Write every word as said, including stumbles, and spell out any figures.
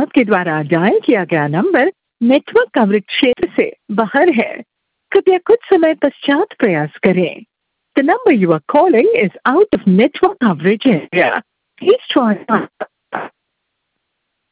आपके द्वारा डायल किया गया नंबर नेटवर्क कवरेज क्षेत्र से बाहर है। कृपया कुछ समय पश्चात प्रयास करें। The number you are calling is out of network coverage area. Please try